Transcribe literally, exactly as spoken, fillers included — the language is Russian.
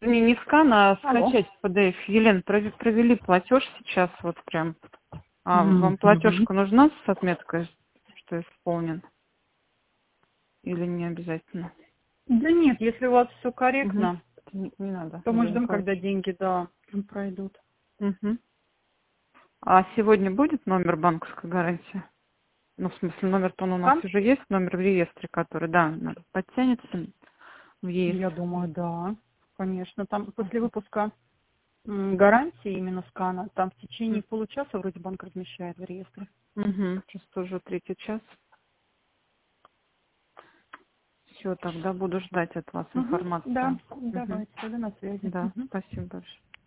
Не, не скан, а Алло. скачать пи ди эф. Елена, прови- провели платеж сейчас, вот прям. А вам Мгм. платежка нужна с отметкой, что исполнен? Или не обязательно? Да нет, если у вас все Угу. корректно, Не, не надо. то мы Елена ждем, когда Николаевна. деньги, да, пройдут. Угу. А сегодня будет номер банковской гарантии? Ну, в смысле, номер-то он у нас Скан? уже есть, номер в реестре, который, да, надо- подтянется в ЕИС. Я думаю, да, конечно. Там после выпуска м, гарантии именно скана, там в течение получаса вроде банк размещает в реестре. Угу. Сейчас уже третий час. Все, тогда буду ждать от вас Угу, да, информацию. Угу. давайте, тогда на связи. Да, Мгм. спасибо большое.